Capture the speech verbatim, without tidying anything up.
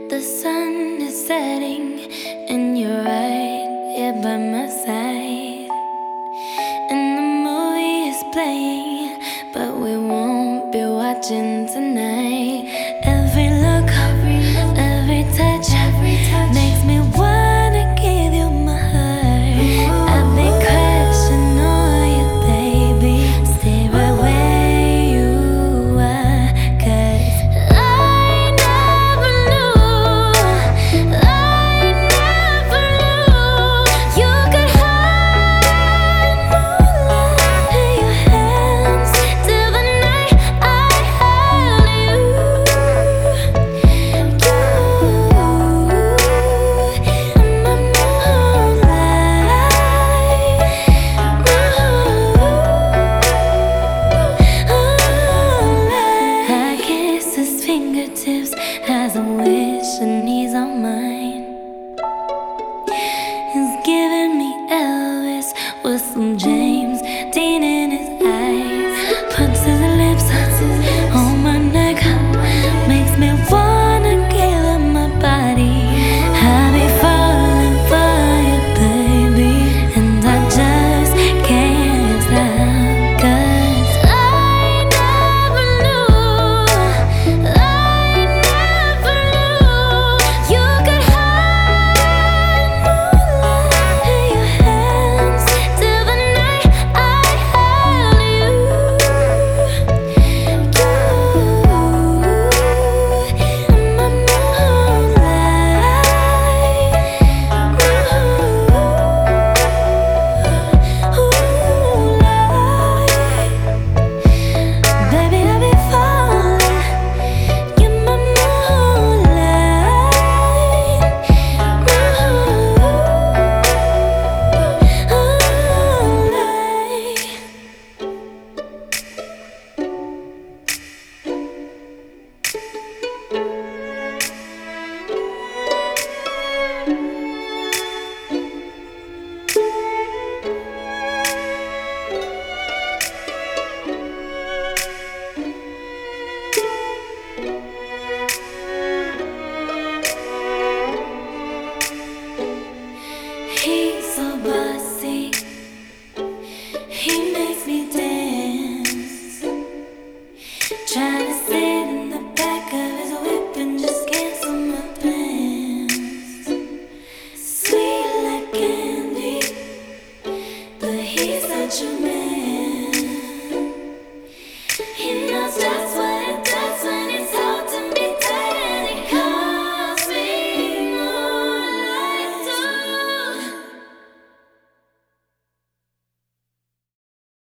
The sun is setting, and you're right here by my side. And the movie is playing, but we won't be watching tonight. Every look, every touch, makes me wanna give you my heart. I've been crushing on you, baby. Stay right where you are, 'cause I never knew, I never knew you could hide moonlight in your hands till the night I held you. Fingertips has a wish and he's on mine. He's giving me Elvis with some James Dean in his eyes. Puts his lips on my neck, makes me wanna give him my body. I'll be falling for you, baby, and I just can't stop, 'cause I never knew, I never knew you could hide moonlight in your hands till the night I held you. You, my moonlight. Baby, I'll be falling. You're my moonlight. He's so bossy, he makes me dance. Trying to sit in the back of his whip and just cancel my plans. Sweet like candy, but he's such a man.